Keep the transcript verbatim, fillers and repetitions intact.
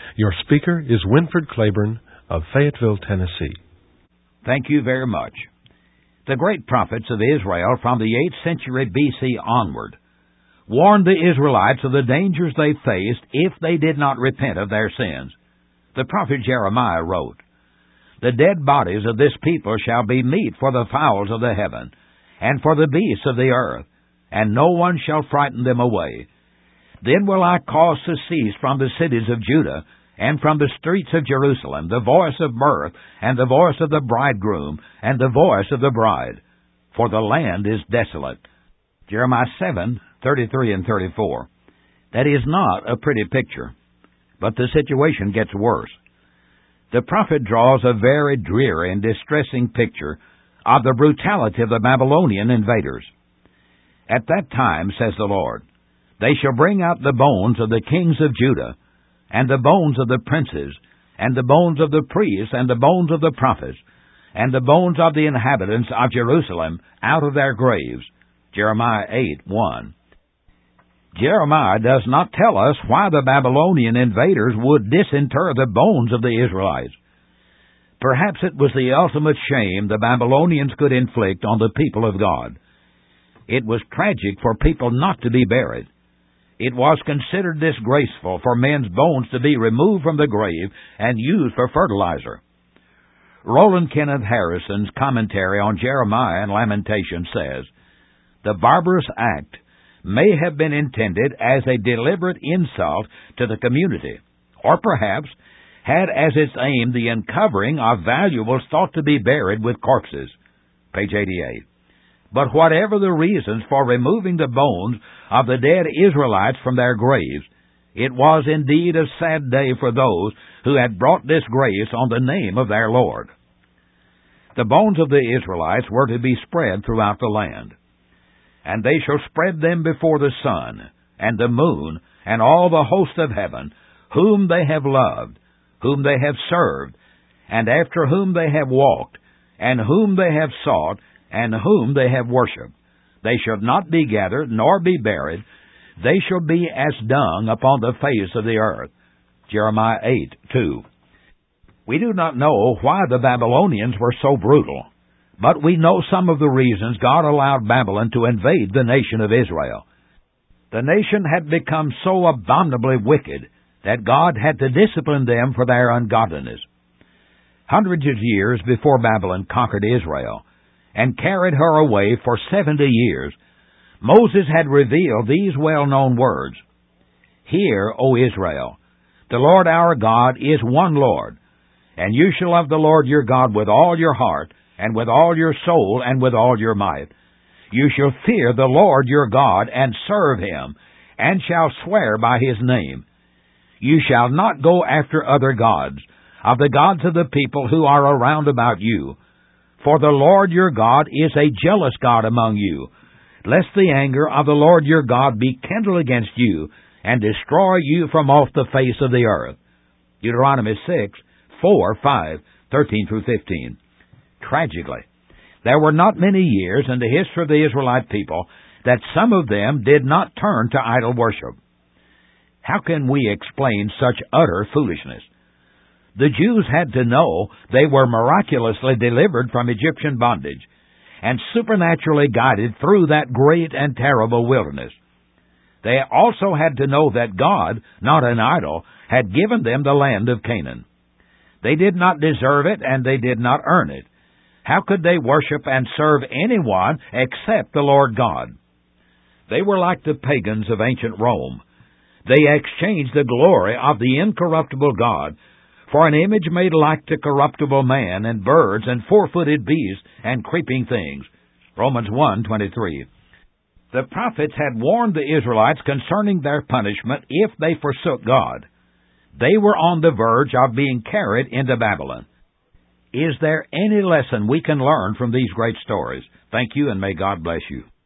Your speaker is Winford Claiborne of Fayetteville, Tennessee. Thank you very much. The great prophets of Israel from the eighth century B C onward warned the Israelites of the dangers they faced if they did not repent of their sins. The prophet Jeremiah wrote, "The dead bodies of this people shall be meat for the fowls of the heaven, and for the beasts of the earth, and no one shall frighten them away. Then will I cause to cease from the cities of Judah, and from the streets of Jerusalem, the voice of mirth, and the voice of the bridegroom, and the voice of the bride. For the land is desolate." Jeremiah seven, thirty-three and thirty-four. That is not a pretty picture, but the situation gets worse. The prophet draws a very dreary and distressing picture of the brutality of the Babylonian invaders. "At that time, says the Lord, they shall bring out the bones of the kings of Judah, and the bones of the princes, and the bones of the priests, and the bones of the prophets, and the bones of the inhabitants of Jerusalem out of their graves." Jeremiah eight, one. Jeremiah does not tell us why the Babylonian invaders would disinter the bones of the Israelites. Perhaps it was the ultimate shame the Babylonians could inflict on the people of God. It was tragic for people not to be buried. It was considered disgraceful for men's bones to be removed from the grave and used for fertilizer. Roland Kenneth Harrison's commentary on Jeremiah and Lamentations says, "The barbarous act may have been intended as a deliberate insult to the community, or perhaps had as its aim the uncovering of valuables thought to be buried with corpses." Page eighty-eight. But whatever the reasons for removing the bones of the dead Israelites from their graves, it was indeed a sad day for those who had brought disgrace on the name of their Lord. The bones of the Israelites were to be spread throughout the land. "And they shall spread them before the sun, and the moon, and all the host of heaven, whom they have loved, whom they have served, and after whom they have walked, and whom they have sought, and whom they have worshipped. They shall not be gathered, nor be buried. They shall be as dung upon the face of the earth." Jeremiah eight, two. We do not know why the Babylonians were so brutal, but we know some of the reasons God allowed Babylon to invade the nation of Israel. The nation had become so abominably wicked that God had to discipline them for their ungodliness. Hundreds of years before Babylon conquered Israel and carried her away for seventy years, Moses had revealed these well-known words, "Hear, O Israel, the Lord our God is one Lord, and you shall love the Lord your God with all your heart, and with all your soul, and with all your might. You shall fear the Lord your God, and serve him, and shall swear by his name. You shall not go after other gods, of the gods of the people who are around about you. For the Lord your God is a jealous God among you, lest the anger of the Lord your God be kindled against you, and destroy you from off the face of the earth." Deuteronomy six, four, five, thirteen through fifteen. Tragically, there were not many years in the history of the Israelite people that some of them did not turn to idol worship. How can we explain such utter foolishness? The Jews had to know they were miraculously delivered from Egyptian bondage and supernaturally guided through that great and terrible wilderness. They also had to know that God, not an idol, had given them the land of Canaan. They did not deserve it, and they did not earn it. How could they worship and serve anyone except the Lord God? They were like the pagans of ancient Rome. They exchanged the glory of the incorruptible God for an image made like to corruptible man, and birds, and four-footed beasts, and creeping things. Romans one, twenty-three. The prophets had warned the Israelites concerning their punishment if they forsook God. They were on the verge of being carried into Babylon. Is there any lesson we can learn from these great stories? Thank you, and may God bless you.